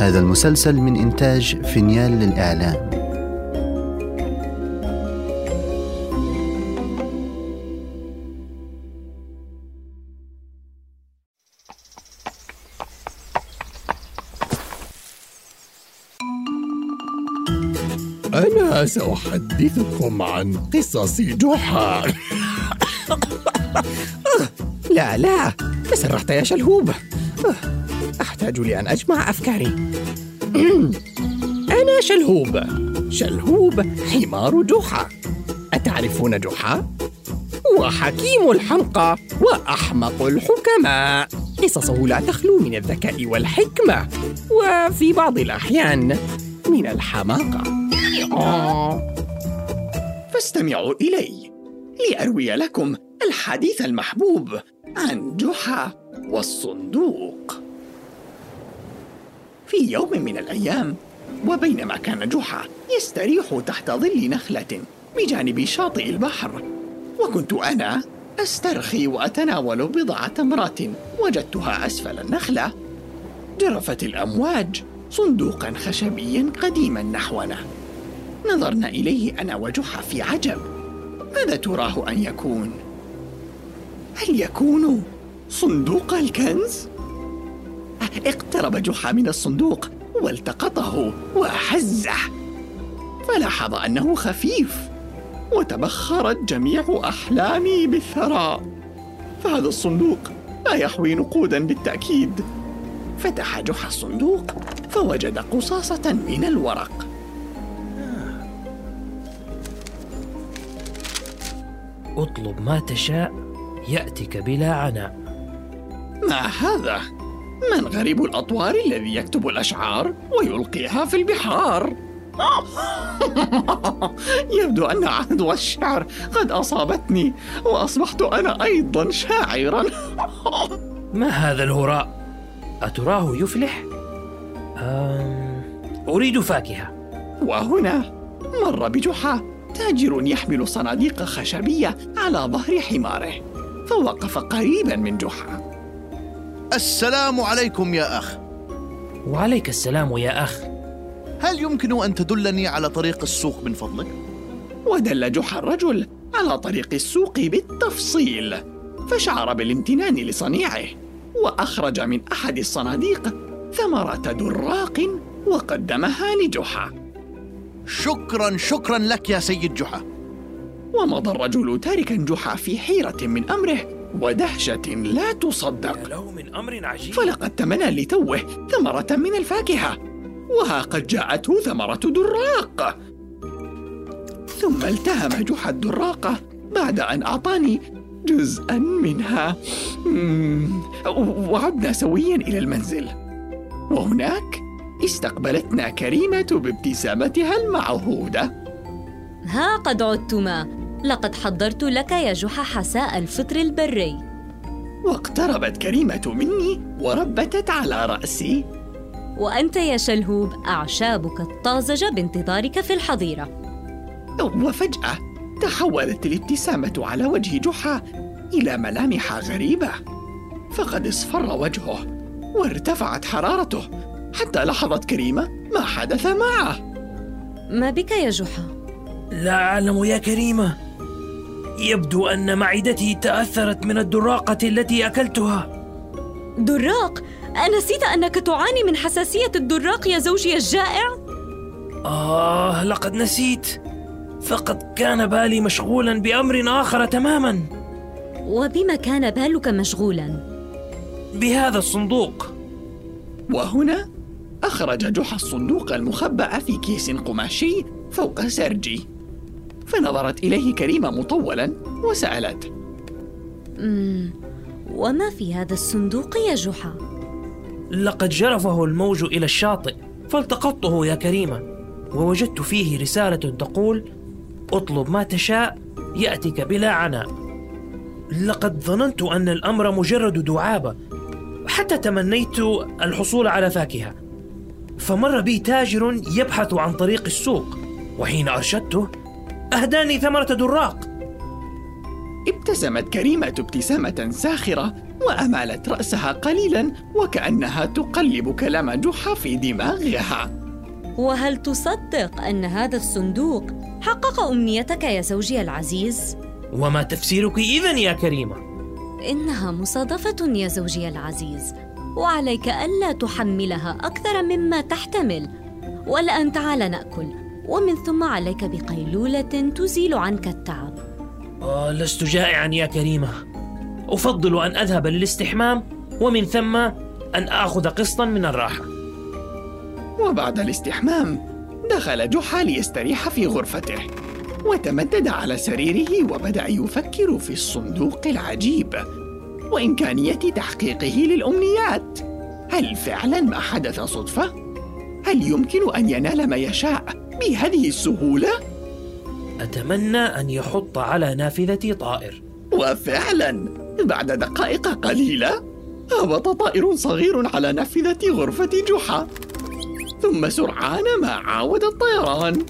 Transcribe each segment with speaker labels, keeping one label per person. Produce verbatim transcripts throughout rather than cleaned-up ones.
Speaker 1: هذا المسلسل من إنتاج فينيال للإعلام.
Speaker 2: أنا سأحدثكم عن قصص جحا.
Speaker 3: لا لا تسرحت يا شلهوب، أحتاج لأن أجمع أفكاري. أنا شلهوب، شلهوب حمار جحا. أتعرفون جحا؟ هو حكيم الحمقى وأحمق الحكماء. قصصه لا تخلو من الذكاء والحكمة، وفي بعض الأحيان من الحماقة. فاستمعوا إلي لأروي لكم الحديث المحبوب عن جحا والصندوق. في يوم من الأيام، وبينما كان جحا يستريح تحت ظل نخلة بجانب شاطئ البحر، وكنت أنا أسترخي وأتناول بضع تمرات وجدتها أسفل النخلة، جرفت الأمواج صندوقا خشبيا قديما نحونا. نظرنا إليه أنا وجحا في عجب. ماذا تراه أن يكون؟ هل يكون صندوق الكنز؟ اقترب جحا من الصندوق والتقطه وهزه، فلاحظ أنه خفيف، وتبخرت جميع أحلامي بالثراء. فهذا الصندوق لا يحوي نقودا بالتأكيد. فتح جحا الصندوق فوجد قصاصة من الورق.
Speaker 4: اطلب ما تشاء يأتك بلا عناء.
Speaker 3: ما هذا؟ من غريب الأطوار الذي يكتب الأشعار ويلقيها في البحار؟ يبدو أن عدوى الشعر قد أصابتني، وأصبحت أنا أيضا شاعرا.
Speaker 4: ما هذا الهراء؟ أتراه يفلح؟ أم... أريد فاكهة.
Speaker 3: وهنا مر بجحا تاجر يحمل صناديق خشبية على ظهر حماره، فوقف قريبا من جحا.
Speaker 1: السلام عليكم يا أخ.
Speaker 4: وعليك السلام يا أخ.
Speaker 1: هل يمكن أن تدلني على طريق السوق من فضلك؟
Speaker 3: ودل جحا الرجل على طريق السوق بالتفصيل، فشعر بالامتنان لصنيعه، وأخرج من أحد الصناديق ثمرة دراق وقدمها لجحا.
Speaker 1: شكرا شكرا لك يا سيد جحا.
Speaker 3: ومضى الرجل تاركا جحا في حيرة من أمره ودهشة لا تصدق.
Speaker 4: له من أمر عجيب.
Speaker 3: فلقد تمنى لتوه ثمرة من الفاكهة، وها قد جاءته ثمرة دراق. ثم التهم جحا الدراقة بعد أن أعطاني جزءا منها، وعدنا سويا إلى المنزل. وهناك استقبلتنا كريمة بابتسامتها المعهودة.
Speaker 5: ها قد عدتما، لقد حضرت لك يا جحا حساء الفطر البري.
Speaker 3: واقتربت كريمة مني وربتت على رأسي.
Speaker 5: وأنت يا شلهوب أعشابك الطازجة بانتظارك في الحظيرة.
Speaker 3: وفجأة تحولت الابتسامة على وجه جحا إلى ملامح غريبة، فقد اصفر وجهه وارتفعت حرارته، حتى لاحظت كريمة ما حدث معه.
Speaker 5: ما بك يا جحا؟
Speaker 4: لا أعلم يا كريمة، يبدو أن معدتي تأثرت من الدراقة التي أكلتها.
Speaker 5: دراق؟ أنسيت أنك تعاني من حساسية الدراق يا زوجي الجائع؟
Speaker 4: آه لقد نسيت، فقد كان بالي مشغولا بأمر آخر تماما.
Speaker 5: وبما كان بالك مشغولا؟
Speaker 4: بهذا الصندوق.
Speaker 3: وهنا أخرج جحا الصندوق المخبأ في كيس قماشي فوق سرجي، فنظرت إليه كريمة مطولا وسألت:
Speaker 5: مم. وما في هذا الصندوق يا جحا؟
Speaker 4: لقد جرفه الموج إلى الشاطئ فالتقطته يا كريمة، ووجدت فيه رسالة تقول: اطلب ما تشاء يأتك بلا عناء. لقد ظننت أن الأمر مجرد دعابة، حتى تمنيت الحصول على فاكهة، فمر بي تاجر يبحث عن طريق السوق، وحين أرشدته أهداني ثمرة دراق.
Speaker 3: ابتسمت كريمة ابتسامة ساخرة وأمالت رأسها قليلا وكأنها تقلب كلام جحا في دماغها.
Speaker 5: وهل تصدق أن هذا الصندوق حقق أمنيتك يا زوجي العزيز؟
Speaker 4: وما تفسيرك إذن يا كريمة؟
Speaker 5: إنها مصادفة يا زوجي العزيز، وعليك ألا تحملها أكثر مما تحتمل. والآن تعال نأكل، ومن ثم عليك بقيلولة تزيل عنك التعب.
Speaker 4: آه لست جائعا يا كريمة، أفضل أن أذهب للاستحمام ومن ثم أن آخذ قسطا من الراحة.
Speaker 3: وبعد الاستحمام دخل جحا ليستريح في غرفته، وتمدد على سريره وبدأ يفكر في الصندوق العجيب وإمكانية تحقيقه للأمنيات. هل فعلا ما حدث صدفة؟ هل يمكن أن ينال ما يشاء بهذه السهولة؟
Speaker 4: أتمنى أن يحط على نافذتي طائر.
Speaker 3: وفعلا بعد دقائق قليلة هبط طائر صغير على نافذة غرفة جحا، ثم سرعان ما عاود الطيران.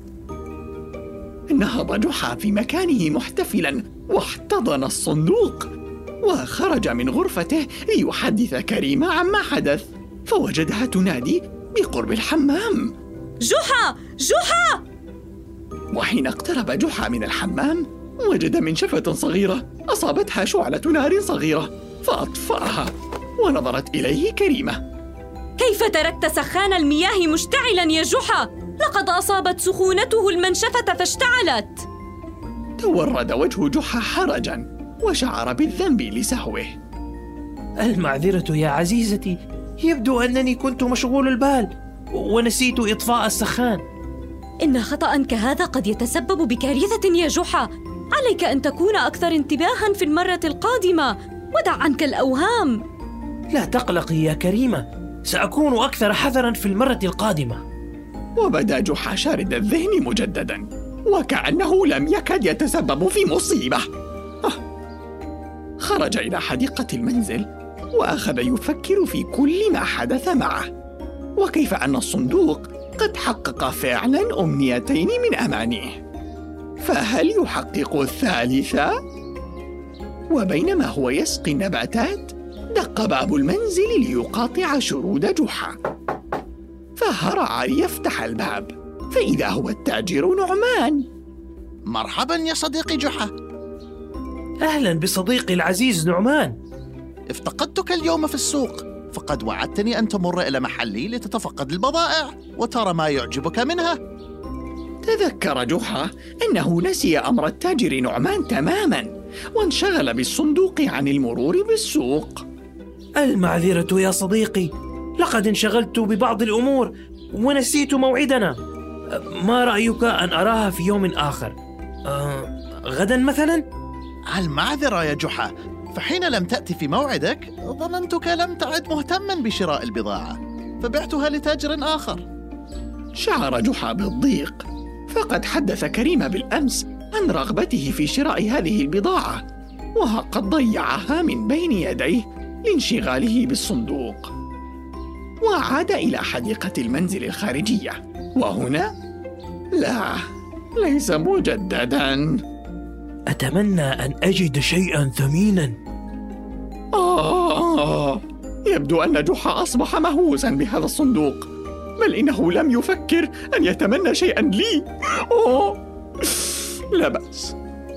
Speaker 3: نهض جحا في مكانه محتفلا واحتضن الصندوق، وخرج من غرفته ليحدث كريمة عما حدث، فوجدها تنادي بقرب الحمام:
Speaker 5: جحا! جحا!
Speaker 3: وحين اقترب جحا من الحمام وجد منشفة صغيرة أصابتها شعلة نار صغيرة فأطفأها، ونظرت إليه كريمة:
Speaker 5: كيف تركت سخان المياه مشتعلا يا جحا؟ لقد أصابت سخونته المنشفة فاشتعلت.
Speaker 3: تورد وجه جحا حرجا وشعر بالذنب لسهوه.
Speaker 4: المعذرة يا عزيزتي، يبدو أنني كنت مشغول البال ونسيت إطفاء السخان.
Speaker 5: إن خطأ كهذا قد يتسبب بكارثة يا جحا. عليك أن تكون أكثر انتباهاً في المرة القادمة، ودع عنك الأوهام.
Speaker 4: لا تقلقي يا كريمة، سأكون أكثر حذراً في المرة القادمة.
Speaker 3: وبدا جحا شارد الذهن مجدداً وكأنه لم يكد يتسبب في مصيبة. خرج إلى حديقة المنزل وأخذ يفكر في كل ما حدث معه، وكيف أن الصندوق قد حقق فعلاً أمنيتين من أمانيه، فهل يحقق الثالثة؟ وبينما هو يسقي النباتات دق باب المنزل ليقاطع شرود جحا، فهرع ليفتح الباب فإذا هو التاجر نعمان.
Speaker 1: مرحبا يا صديقي جحا.
Speaker 4: أهلا بصديقي العزيز نعمان.
Speaker 1: افتقدتك اليوم في السوق، فقد وعدتني أن تمر إلى محلي لتتفقد البضائع وترى ما يعجبك منها.
Speaker 3: تذكر جحا أنه نسي أمر التاجر نعمان تماماً، وانشغل بالصندوق عن المرور بالسوق.
Speaker 4: المعذرة يا صديقي، لقد انشغلت ببعض الأمور ونسيت موعدنا. ما رأيك أن أراها في يوم آخر؟ أه غدا مثلا؟
Speaker 1: المعذرة يا جحا، فحين لم تأتي في موعدك ظننتك لم تعد مهتما بشراء البضاعة فبعتها لتاجر آخر.
Speaker 3: شعر جحا بالضيق، فقد حدث كريمة بالأمس عن رغبته في شراء هذه البضاعة، وقد ضيعها من بين يديه لانشغاله بالصندوق. وعاد إلى حديقة المنزل الخارجية، وهنا لا، ليس مجدداً.
Speaker 4: أتمنى أن أجد شيئاً ثميناً.
Speaker 3: آه، يبدو أن جحا أصبح مهووساً بهذا الصندوق، بل إنه لم يفكر أن يتمنى شيئاً لي. أوه، لا بأس.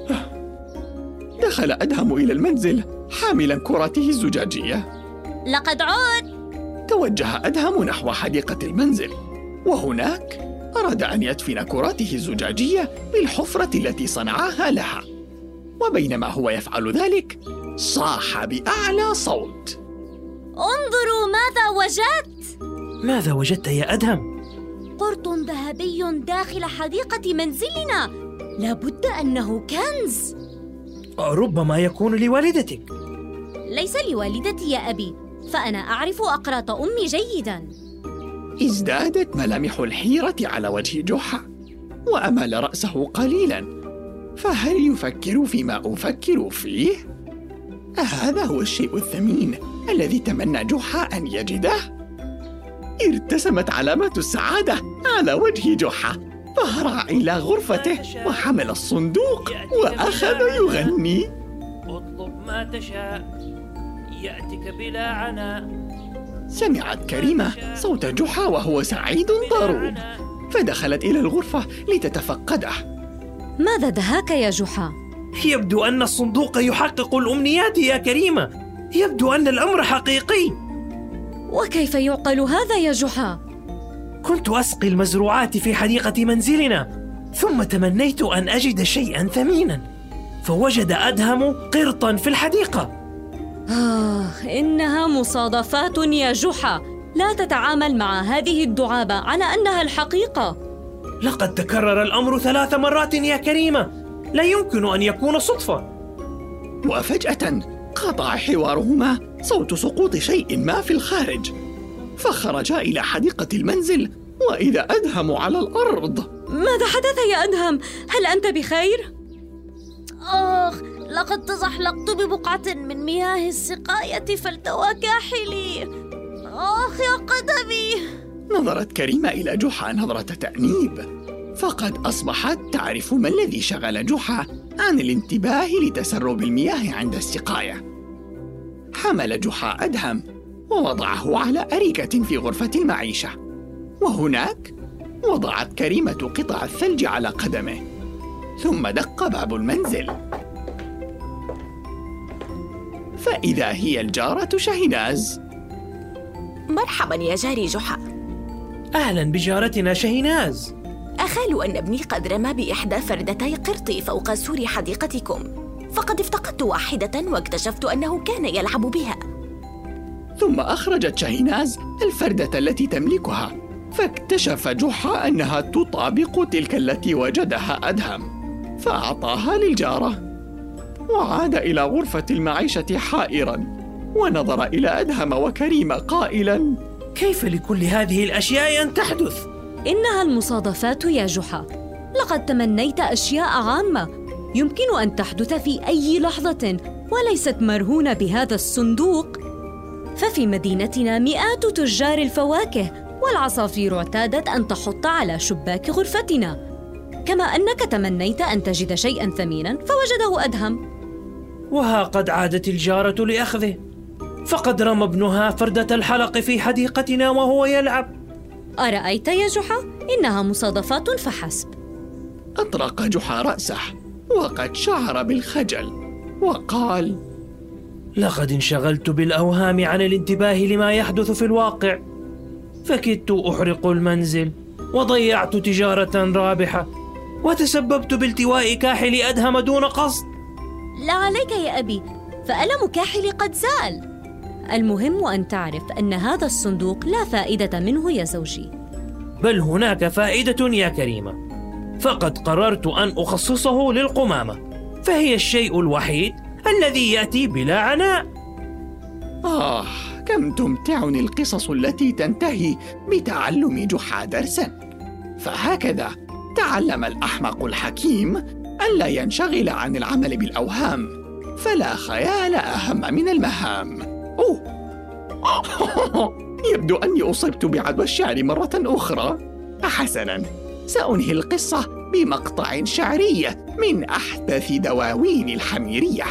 Speaker 3: دخل أدهم إلى المنزل حاملاً كرته الزجاجية.
Speaker 5: لقد عد.
Speaker 3: توجه أدهم نحو حديقة المنزل، وهناك أراد أن يدفن كرته الزجاجية بالحفرة التي صنعها لها. وبينما هو يفعل ذلك صاح بأعلى صوت:
Speaker 5: انظروا ماذا وجدت!
Speaker 4: ماذا وجدت يا أدهم؟
Speaker 5: قرط ذهبي داخل حديقة منزلنا، لابد أنه كنز.
Speaker 4: ربما يكون لوالدتك.
Speaker 5: ليس لوالدتي يا أبي، فأنا أعرف أقراط أمي جيداً.
Speaker 3: ازدادت ملامح الحيرة على وجه جحا، وأمال رأسه قليلاً. فهل يفكر فيما أفكر فيه؟ هذا هو الشيء الثمين الذي تمنى جحا أن يجده. ارتسمت علامات السعادة على وجه جحا، فهرع إلى غرفته وحمل الصندوق وأخذ يغني:
Speaker 4: اطلب ما تشاء يأتك بلا عناء.
Speaker 3: سمعت كريمة صوت جحا وهو سعيد ضروب، فدخلت إلى الغرفة لتتفقده.
Speaker 5: ماذا دهاك يا جحا؟
Speaker 4: يبدو أن الصندوق يحقق الأمنيات يا كريمة. يبدو أن الأمر حقيقي.
Speaker 5: وكيف يعقل هذا يا جحا؟
Speaker 4: كنت أسقي المزروعات في حديقة منزلنا، ثم تمنيت أن أجد شيئا ثمينا، فوجد أدهم قرطا في الحديقة.
Speaker 5: آه، إنها مصادفات يا جحا. لا تتعامل مع هذه الدعابة على أنها الحقيقة.
Speaker 4: لقد تكرر الأمر ثلاث مرات يا كريمة، لا يمكن أن يكون صدفة.
Speaker 3: وفجأة قطع حوارهما صوت سقوط شيء ما في الخارج، فخرجا إلى حديقة المنزل وإذا أدهم على الأرض.
Speaker 5: ماذا حدث يا أدهم؟ هل أنت بخير؟
Speaker 6: آخ، لقد تزحلقت ببقعة من مياه السقاية فالتوى كاحلي. آخ يا قدمي.
Speaker 3: نظرت كريمة إلى جحا نظرة تأنيب، فقد أصبحت تعرف ما الذي شغل جحا عن الانتباه لتسرب المياه عند السقاية. حمل جحا أدهم ووضعه على أريكة في غرفة المعيشة، وهناك وضعت كريمة قطع الثلج على قدمه. ثم دق باب المنزل، فإذا هي الجارة شهناز.
Speaker 7: مرحبا يا جاري جحا.
Speaker 4: أهلا بجارتنا شهناز.
Speaker 7: أخال أن ابني قد رمى بإحدى فردتي قرطي فوق سور حديقتكم، فقد افتقدت واحدة واكتشفت أنه كان يلعب بها.
Speaker 3: ثم أخرجت شهناز الفردة التي تملكها، فاكتشف جحا أنها تطابق تلك التي وجدها أدهم، فأعطاها للجارة وعاد إلى غرفة المعيشة حائراً، ونظر إلى أدهم وكريمة قائلاً:
Speaker 4: كيف لكل هذه الأشياء أن تحدث؟
Speaker 5: إنها المصادفات يا جحا. لقد تمنيت أشياء عامة يمكن أن تحدث في أي لحظة وليست مرهونة بهذا الصندوق. ففي مدينتنا مئات تجار الفواكه، والعصافير اعتادت أن تحط على شباك غرفتنا، كما أنك تمنيت أن تجد شيئاً ثميناً فوجده أدهم.
Speaker 4: وها قد عادت الجارة لأخذه، فقد رمى ابنها فردة الحلق في حديقتنا وهو يلعب.
Speaker 5: أرأيت يا جحا؟ إنها مصادفات فحسب.
Speaker 3: أطرق جحا رأسه وقد شعر بالخجل وقال:
Speaker 4: لقد انشغلت بالأوهام عن الانتباه لما يحدث في الواقع، فكدت أحرق المنزل وضيعت تجارة رابحة، وتسببت بالتواء كاحل أدهم دون قصد.
Speaker 5: لا عليك يا أبي، فألم كاحل قد زال. المهم أن تعرف أن هذا الصندوق لا فائدة منه يا زوجي.
Speaker 4: بل هناك فائدة يا كريمة، فقد قررت أن أخصصه للقمامة، فهي الشيء الوحيد الذي يأتي بلا عناء.
Speaker 3: آه، كم تمتعني القصص التي تنتهي بتعلم جحا درساً. فهكذا تعلم الأحمق الحكيم ألا ينشغل عن العمل بالأوهام، فلا خيال أهم من المهام. أوه يبدو أني أصبت بعدوى الشعر مرة أخرى. حسناً، سأنهي القصة بمقطع شعري من أحدث دواوين الحميرية.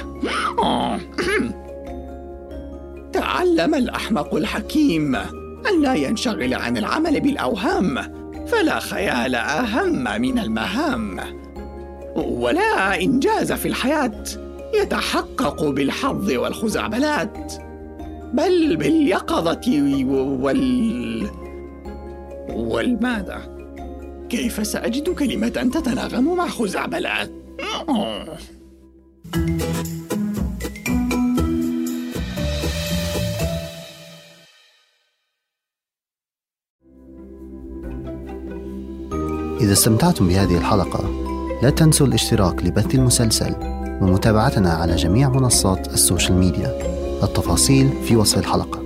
Speaker 3: تعلم الأحمق الحكيم أن لا ينشغل عن العمل بالأوهام، فلا خيال أهم من المهام، ولا إنجاز في الحياة يتحقق بالحظ والخزعبلات، بل باليقظة وال... والماذا؟ كيف سأجد كلمة تتناغم مع خزعبلات؟
Speaker 8: إذا استمتعتم بهذه الحلقة لا تنسوا الاشتراك لبث المسلسل ومتابعتنا على جميع منصات السوشيال ميديا. التفاصيل في وصف الحلقة.